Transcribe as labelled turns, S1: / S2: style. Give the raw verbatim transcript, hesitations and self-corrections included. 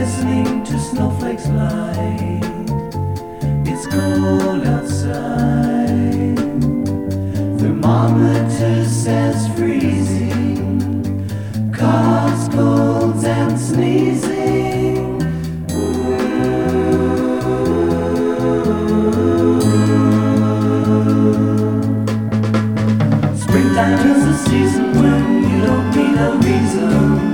S1: listening to snowflakes fly. It's cold outside. Thermometer says freezing. Coughs, colds, and sneezing. Springtime is the season when you don't need a reason.